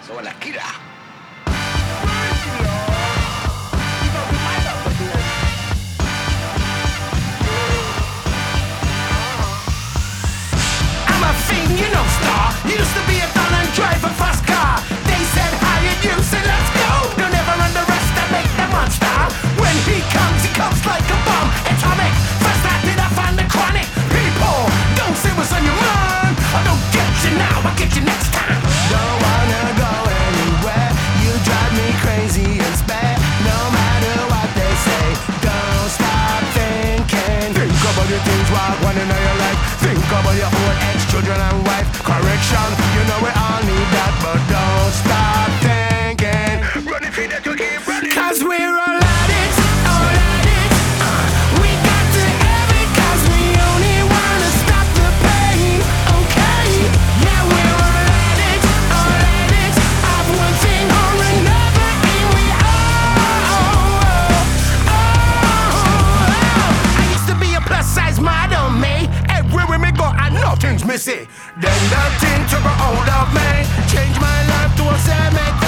So la kira. I'm a fiend, you know, star. Used to be a gun and drive a fast car. They said hi and you said let's go. Don't ever underestimate the monster. When he comes like a bomb. Atomic, first I did I find the chronic. People, don't say what's on your mind. I don't get you now, I'll get you next time. Don't wanna go anywhere. You drive me crazy and spare. No matter what they say, don't stop thinking. Think about the things while one in your life. Think about your own ex-children and wife. Correction, you know we all need that, but don't stop thinking. Run it, feed it, you keep running. Cause we're all addicts, all addicts. We got to have it cause we only wanna stop the pain. Okay, yeah, we're all addicts, all addicts. Of one thing or another, and we I used to be a plus size model, me. Everywhere me go, and nothing's missing. Then that thing took a hold of me. Changed my life to a semi.